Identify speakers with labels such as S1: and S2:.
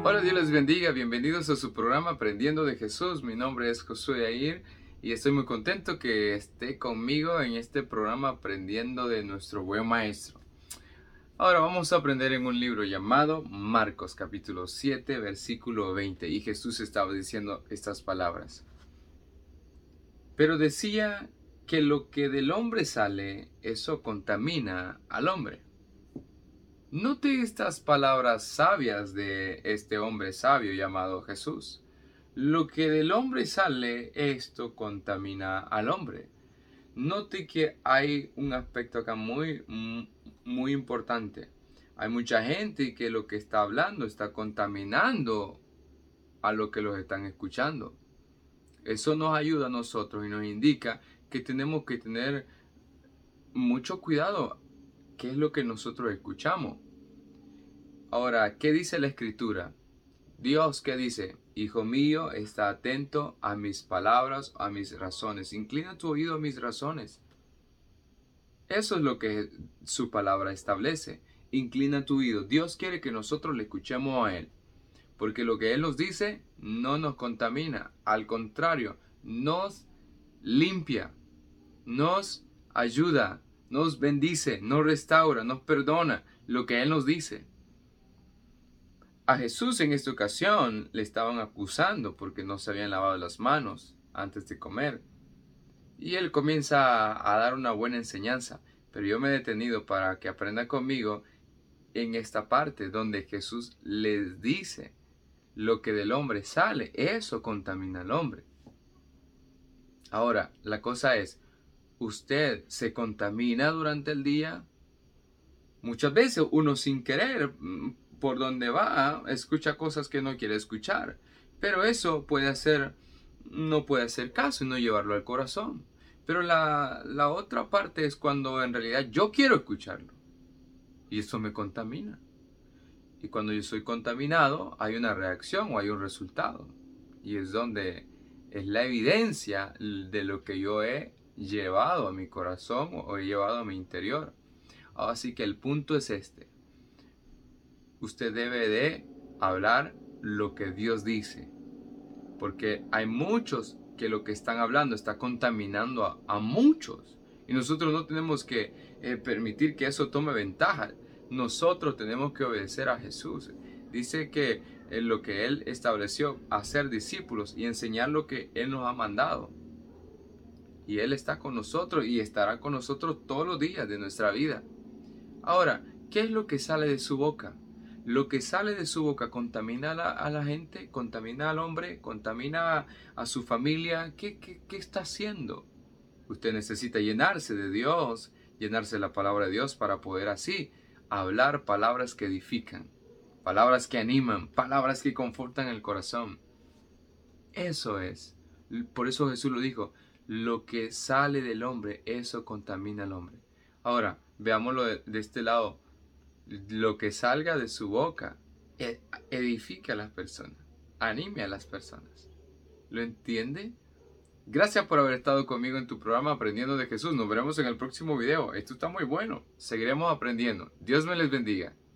S1: Hola, Dios les bendiga. Bienvenidos a su programa Aprendiendo de Jesús. Mi nombre es Josué Air y estoy muy contento que esté conmigo en este programa Aprendiendo de nuestro buen maestro. Ahora vamos a aprender en un libro llamado Marcos capítulo 7 versículo 20 y Jesús estaba diciendo estas palabras. Pero decía que lo que del hombre sale, eso contamina al hombre. Note estas palabras sabias de este hombre sabio llamado Jesús. Lo que del hombre sale, esto contamina al hombre. Note que hay un aspecto acá muy importante. Hay mucha gente que lo que está hablando está contaminando a lo que los están escuchando. Eso nos ayuda a nosotros y nos indica que tenemos que tener mucho cuidado qué es lo que nosotros escuchamos. Ahora, ¿qué dice la Escritura? Dios, ¿qué dice? Hijo mío, está atento a mis palabras, a mis razones. Inclina tu oído a mis razones. Eso es lo que su palabra establece. Inclina tu oído. Dios quiere que nosotros le escuchemos a Él. Porque lo que Él nos dice no nos contamina. Al contrario, nos limpia, nos ayuda, nos bendice, nos restaura, nos perdona lo que Él nos dice. A Jesús en esta ocasión le estaban acusando porque no se habían lavado las manos antes de comer. Y él comienza a dar una buena enseñanza. Pero yo me he detenido para que aprenda conmigo en esta parte donde Jesús les dice lo que del hombre sale, eso contamina al hombre. Ahora, la cosa es, ¿usted se contamina durante el día? Muchas veces uno sin querer, por donde va, escucha cosas que no quiere escuchar. Pero eso no puede hacer caso y no llevarlo al corazón. Pero la otra parte es cuando en realidad yo quiero escucharlo. Y eso me contamina. Y cuando yo soy contaminado, hay una reacción o hay un resultado. Y es donde es la evidencia de lo que yo he llevado a mi corazón o he llevado a mi interior. Así que el punto es este. Usted debe de hablar lo que Dios dice. Porque hay muchos que lo que están hablando está contaminando a muchos. Y nosotros no tenemos que permitir que eso tome ventaja. Nosotros tenemos que obedecer a Jesús. Dice que lo que Él estableció, hacer discípulos y enseñar lo que Él nos ha mandado. Y Él está con nosotros y estará con nosotros todos los días de nuestra vida. Ahora, ¿qué es lo que sale de su boca? Lo que sale de su boca contamina a la gente, contamina al hombre, contamina a su familia. ¿Qué está haciendo? Usted necesita llenarse de Dios, llenarse de la palabra de Dios para poder así hablar palabras que edifican, palabras que animan, palabras que confortan el corazón. Eso es. Por eso Jesús lo dijo, lo que sale del hombre, eso contamina al hombre. Ahora, veámoslo de este lado. Lo que salga de su boca edifique a las personas, anime a las personas. ¿Lo entiende? Gracias por haber estado conmigo en tu programa Aprendiendo de Jesús. Nos veremos en el próximo video. Esto está muy bueno. Seguiremos aprendiendo. Dios me les bendiga.